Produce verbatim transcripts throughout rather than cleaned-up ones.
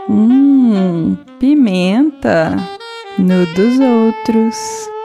Hum, pimenta no dos outros.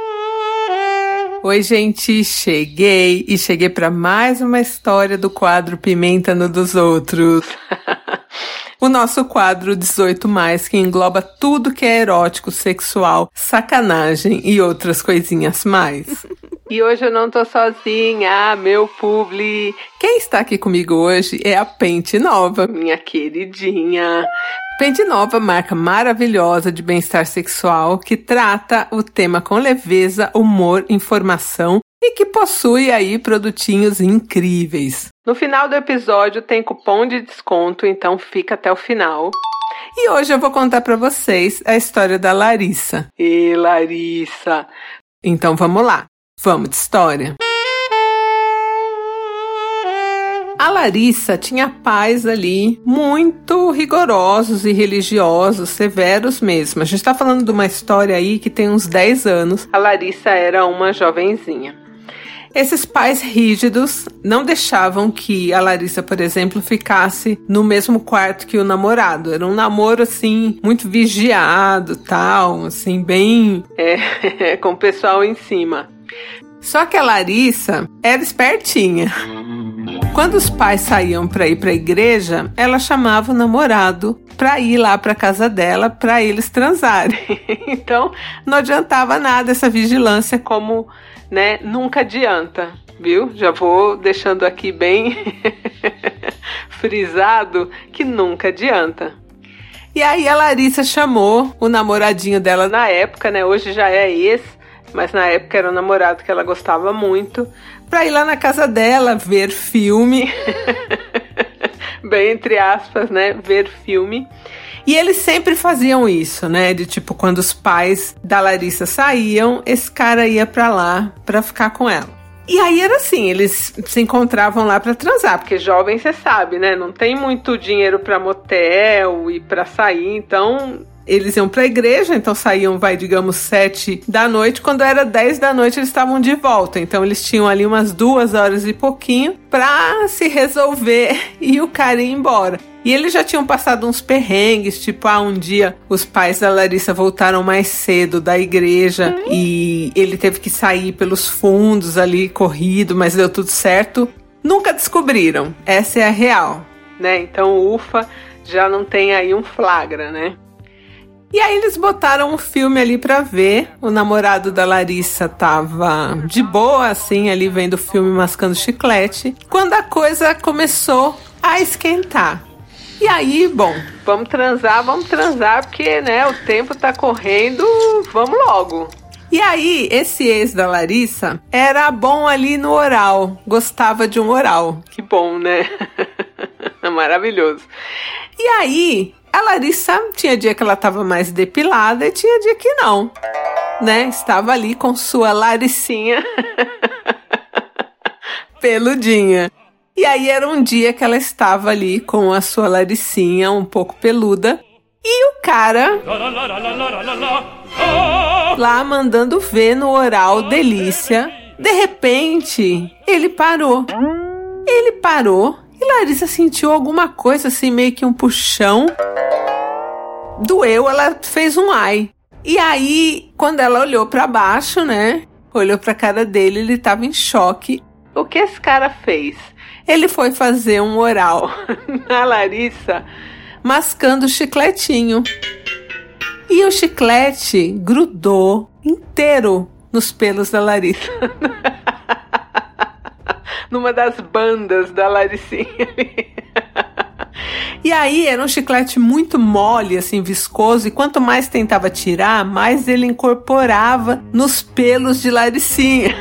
Oi, gente, cheguei e cheguei para mais uma história do quadro Pimenta no dos Outros. O nosso quadro dezoito mais, que engloba tudo que é erótico, sexual, sacanagem e outras coisinhas mais. E hoje eu não tô sozinha, meu publi. Quem está aqui comigo hoje é a Pente Nova, minha queridinha. Pente Nova, marca maravilhosa de bem-estar sexual, que trata o tema com leveza, humor, informação e que possui aí produtinhos incríveis. No final do episódio tem cupom de desconto, então fica até o final. E hoje eu vou contar para vocês a história da Larissa. E Larissa! Então vamos lá, vamos de história. A Larissa tinha pais ali muito rigorosos e religiosos, severos mesmo. A gente está falando de uma história aí que tem uns dez anos. A Larissa era uma jovenzinha. Esses pais rígidos não deixavam que a Larissa, por exemplo, ficasse no mesmo quarto que o namorado. Era um namoro, assim, muito vigiado, tal, assim, bem... É, com o pessoal em cima. Só que a Larissa era espertinha. Quando os pais saíam para ir para a igreja, ela chamava o namorado para ir lá para casa dela para eles transarem. Então, não adiantava nada essa vigilância, como, né, nunca adianta, viu? Já vou deixando aqui bem frisado que nunca adianta. E aí a Larissa chamou o namoradinho dela na época, né? Hoje já é ex, mas na época era um namorado que ela gostava muito, pra ir lá na casa dela ver filme, bem entre aspas, né, ver filme. E eles sempre faziam isso, né, de tipo, quando os pais da Larissa saíam, esse cara ia pra lá pra ficar com ela. E aí era assim, eles se encontravam lá pra transar, porque jovem, você sabe, né, não tem muito dinheiro pra motel e pra sair, então... Eles iam pra igreja, então saíam, vai, digamos, sete da noite. Quando era dez da noite, eles estavam de volta. Então, eles tinham ali umas duas horas e pouquinho pra se resolver e o cara ir embora. E eles já tinham passado uns perrengues, tipo, ah, um dia os pais da Larissa voltaram mais cedo da igreja e ele teve que sair pelos fundos ali, corrido, mas deu tudo certo. Nunca descobriram. Essa é a real, né? Então, ufa, já não tem aí um flagra, né? E aí eles botaram um filme ali pra ver. O namorado da Larissa tava de boa, assim, ali vendo o filme, mascando chiclete, quando a coisa começou a esquentar. E aí, bom, vamos transar, vamos transar, porque, né, o tempo tá correndo, vamos logo. E aí, esse ex da Larissa era bom ali no oral, gostava de um oral. Que bom, né? Maravilhoso. E aí... A Larissa tinha dia que ela estava mais depilada e tinha dia que não, né? Estava ali com sua Larissinha peludinha. E aí era um dia que ela estava ali com a sua Larissinha um pouco peluda e o cara lá mandando ver no oral delícia. De repente, ele parou. Ele parou. E Larissa sentiu alguma coisa, assim, meio que um puxão. Doeu, ela fez um ai. E aí, quando ela olhou pra baixo, né? Olhou pra cara dele, ele tava em choque. O que esse cara fez? Ele foi fazer um oral na Larissa, mascando o chicletinho. E o chiclete grudou inteiro nos pelos da Larissa. Numa das bandas da Larissinha. E aí era um chiclete muito mole, assim, viscoso, e quanto mais tentava tirar, mais ele incorporava nos pelos de Larissinha.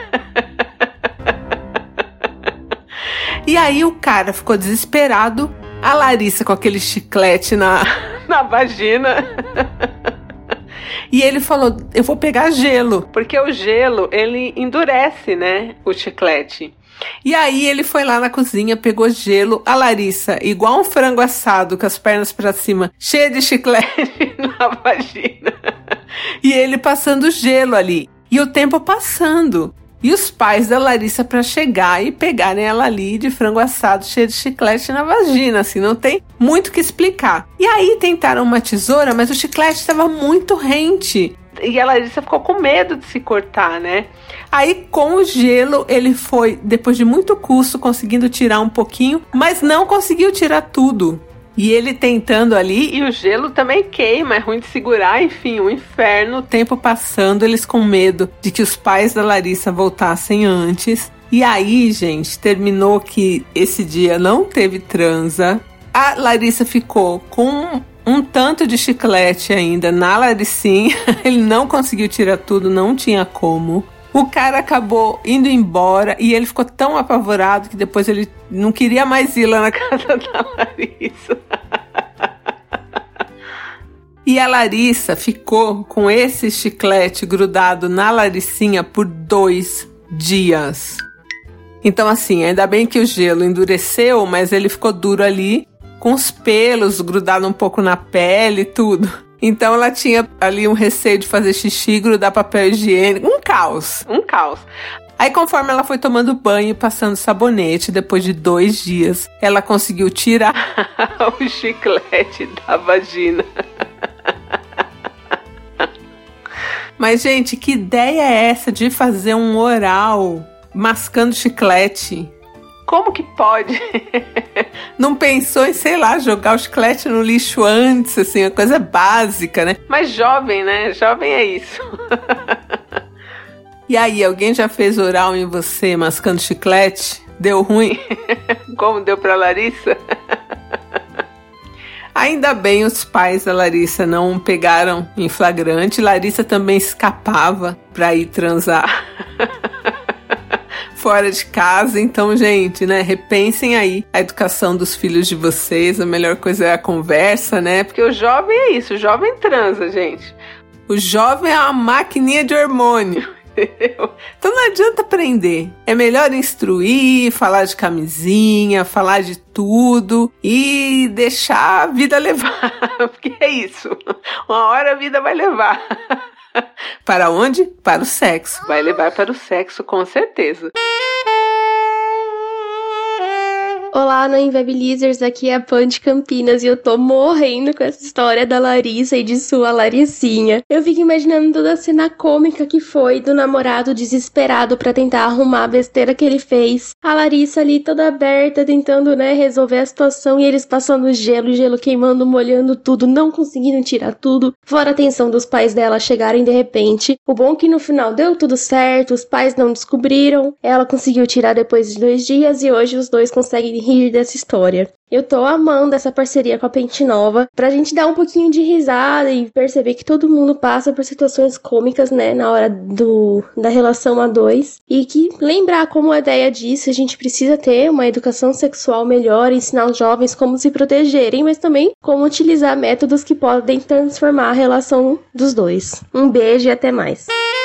E aí o cara ficou desesperado, a Larissa com aquele chiclete na, na vagina. E ele falou, eu vou pegar gelo, porque o gelo, ele endurece, né, o chiclete. E aí ele foi lá na cozinha, pegou gelo, a Larissa, igual um frango assado, com as pernas pra cima, cheia de chiclete na vagina. E ele passando gelo ali. E o tempo passando. e os pais da Larissa para chegar e pegarem ela ali de frango assado cheio de chiclete na vagina, assim, não tem muito o que explicar. E aí tentaram uma tesoura, mas o chiclete estava muito rente. E a Larissa ficou com medo de se cortar, né? Aí, com o gelo, ele foi, depois de muito custo, conseguindo tirar um pouquinho, mas não conseguiu tirar tudo. E ele tentando ali, e o gelo também queima, é ruim de segurar, enfim, um inferno. O tempo passando, eles com medo de que os pais da Larissa voltassem antes. E aí, gente, terminou que esse dia não teve transa. A Larissa ficou com um tanto de chiclete ainda na Laricinha. Ele não conseguiu tirar tudo, não tinha como. O cara acabou indo embora e ele ficou tão apavorado que depois ele não queria mais ir lá na casa da Larissa. E a Larissa ficou com esse chiclete grudado na Laricinha por dois dias. Então, assim, ainda bem que o gelo endureceu, mas ele ficou duro ali, com os pelos grudados um pouco na pele e tudo. Então ela tinha ali um receio de fazer xixi, grudar papel higiênico, um caos, um caos. Aí conforme ela foi tomando banho e passando sabonete, depois de dois dias, ela conseguiu tirar o chiclete da vagina. Mas, gente, que ideia é essa de fazer um oral mascando chiclete? Como que pode? Não pensou em, sei lá, jogar o chiclete no lixo antes, assim, uma coisa básica, né? Mas jovem, né? Jovem é isso. E aí, alguém já fez oral em você mascando chiclete? Deu ruim? Como deu pra Larissa? Ainda bem os pais da Larissa não pegaram em flagrante. Larissa também escapava pra ir transar fora de casa. Então, gente, né, repensem aí a educação dos filhos de vocês. A melhor coisa é a conversa, né? Porque o jovem é isso, o jovem transa, gente. O jovem é uma maquininha de hormônio, entendeu? Então não adianta aprender. É melhor instruir, falar de camisinha, falar de tudo e deixar a vida levar. Porque é isso. Uma hora a vida vai levar. Para onde? Para o sexo. Vai levar para o sexo, com certeza. Olá, no Inviabilizers, aqui é a Pan de Campinas e eu tô morrendo com essa história da Larissa e de sua Laricinha. Eu fico imaginando toda a cena cômica que foi do namorado desesperado pra tentar arrumar a besteira que ele fez. A Larissa ali toda aberta, tentando, né, resolver a situação e eles passando gelo, gelo queimando, molhando tudo, não conseguindo tirar tudo. Fora a tensão dos pais dela chegarem de repente. O bom é que no final deu tudo certo, os pais não descobriram, ela conseguiu tirar depois de dois dias e hoje os dois conseguem rir dessa história. Eu tô amando essa parceria com a Pente Nova, pra gente dar um pouquinho de risada e perceber que todo mundo passa por situações cômicas, né, na hora do, da relação a dois. E que lembrar como a ideia disso, a gente precisa ter uma educação sexual melhor, ensinar os jovens como se protegerem, mas também como utilizar métodos que podem transformar a relação dos dois. Um beijo e até mais.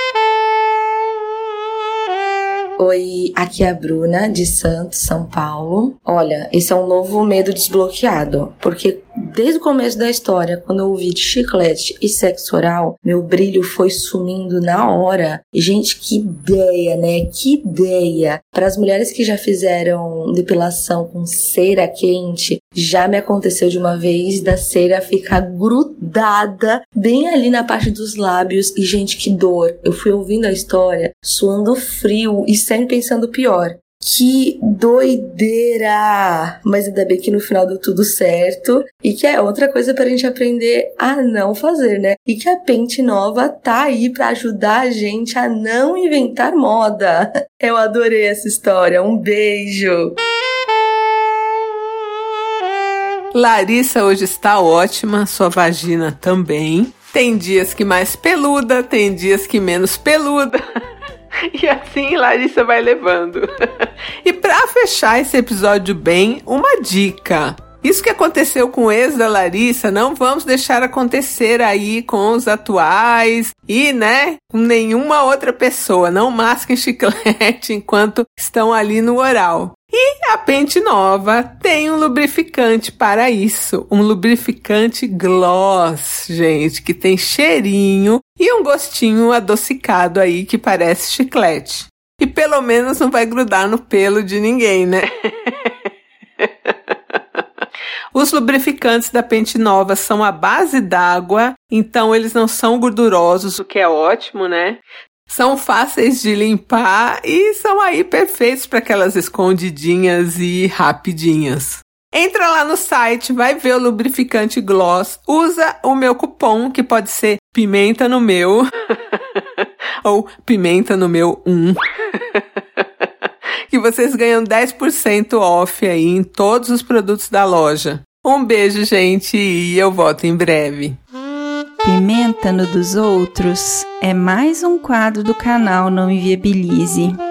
Oi, aqui é a Bruna, de Santos, São Paulo. Olha, esse é um novo medo desbloqueado, porque desde o começo da história, quando eu ouvi de chiclete e sexo oral, meu brilho foi sumindo na hora. E, gente, que ideia, né? Que ideia! Para as mulheres que já fizeram depilação com cera quente, já me aconteceu de uma vez da cera ficar grudada bem ali na parte dos lábios. E, gente, que dor! Eu fui ouvindo a história, suando frio e sempre pensando pior. Que doideira! Mas ainda bem que no final deu tudo certo. E que é outra coisa pra gente aprender a não fazer, né? E que a Pente Nova tá aí pra ajudar a gente a não inventar moda. Eu adorei essa história. Um beijo! Larissa hoje está ótima, sua vagina também. Tem dias que mais peluda, tem dias que menos peluda. E assim Larissa vai levando. E pra fechar esse episódio bem, uma dica. Isso que aconteceu com o ex da Larissa, não vamos deixar acontecer aí com os atuais e, né, com nenhuma outra pessoa. Não masquem chiclete enquanto estão ali no oral. E a Pente Nova tem um lubrificante para isso. Um lubrificante gloss, gente, que tem cheirinho e um gostinho adocicado aí que parece chiclete. E pelo menos não vai grudar no pelo de ninguém, né? Os lubrificantes da Pente Nova são à base d'água, então eles não são gordurosos, o que é ótimo, né? São fáceis de limpar e são aí perfeitos para aquelas escondidinhas e rapidinhas. Entra lá no site, vai ver o lubrificante Gloss, usa o meu cupom, que pode ser Pimenta no Meu, ou Pimenta no Meu um, que vocês ganham dez por cento off aí em todos os produtos da loja. Um beijo, gente, e eu volto em breve. Pimenta no dos Outros é mais um quadro do canal Não Inviabilize.